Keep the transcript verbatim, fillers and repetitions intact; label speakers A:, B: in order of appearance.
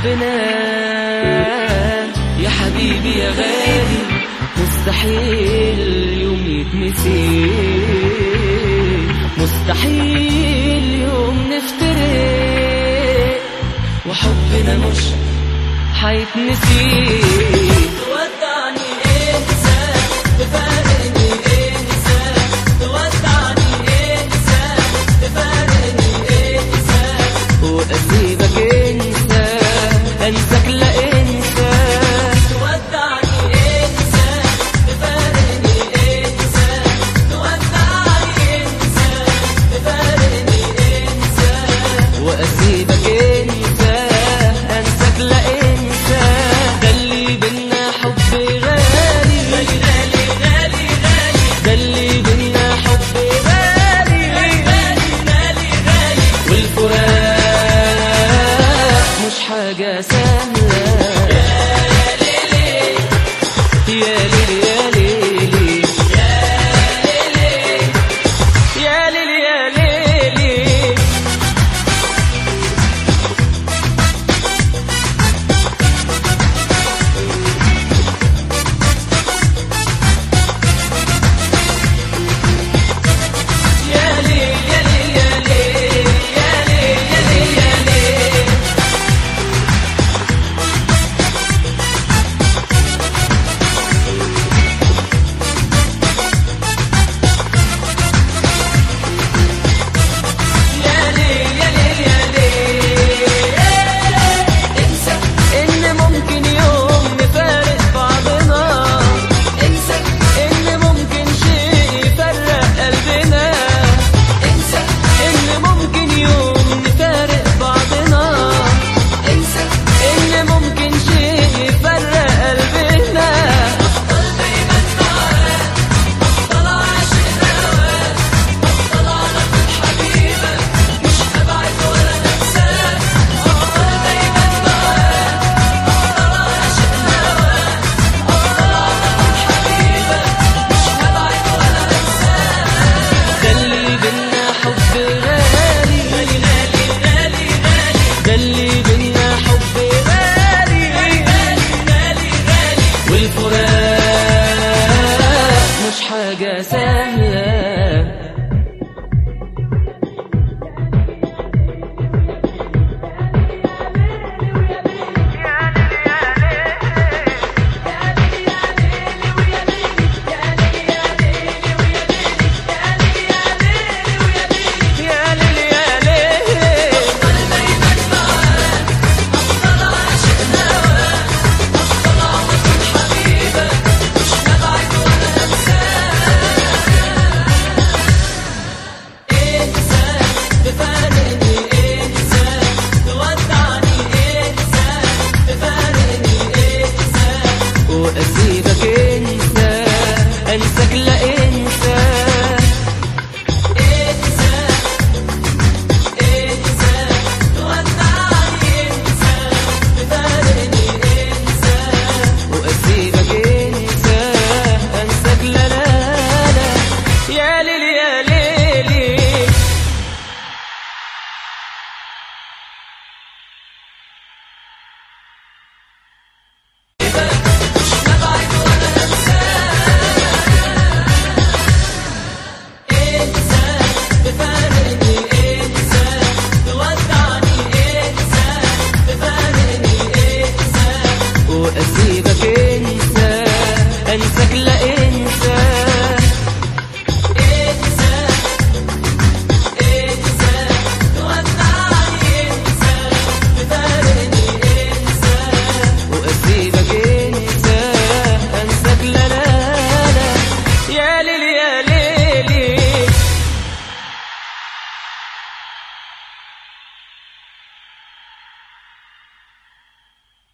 A: حبنا يا حبيبي يا غالي مستحيل يوم يتنسي، مستحيل يوم نفترق وحبنا مش حيتنسي. تودعني انسى تفارقني انسى، تودعني انسى تفارقني انسى، واسيبك انسى انساك لا انسى. تودعني انسى تفارقني انسى، تودعني انسى تفارقني انسى، واسيبك انسى انساك لا انسى. ده اللي بينا حب غالي غالي غالي غالي غالي، ده اللي بينا حب غالي غالي غالي غالي، والفراق مش حاجة سهلة. يا ليلي يا ليلي يا ليلي يا ليلي. ده اللي بينا حب غالي غالي غالي غالي، والفراق مش حاجة سهلة. واسيبك انسى انساك لا